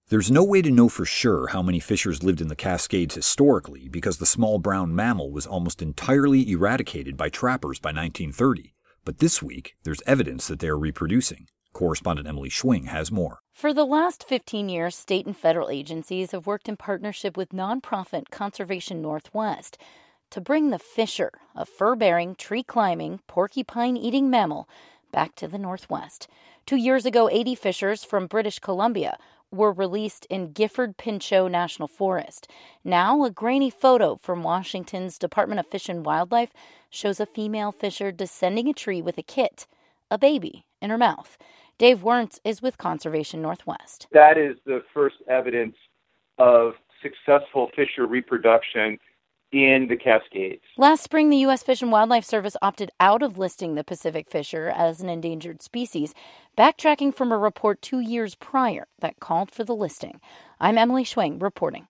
There's no way to know for sure how many fishers lived in the Cascades historically because the small brown mammal was almost entirely eradicated by trappers by 1930. But this week, there's evidence that they are reproducing. Correspondent Emily Schwing has more. For the last 15 years, state and federal agencies have worked in partnership with nonprofit Conservation Northwest to bring the fisher, a fur-bearing, tree-climbing, porcupine-eating mammal, back to the Northwest. 2 years ago, 80 fishers from British Columbia were released in Gifford-Pinchot National Forest. Now, a grainy photo from Washington's Department of Fish and Wildlife shows a female fisher descending a tree with a kit, a baby, in her mouth. Dave Wernz is with Conservation Northwest. That is the first evidence of successful fisher reproduction in the Cascades. Last spring, the U.S. Fish and Wildlife Service opted out of listing the Pacific fisher as an endangered species, backtracking from a report 2 years prior that called for the listing. I'm Emily Schwing reporting.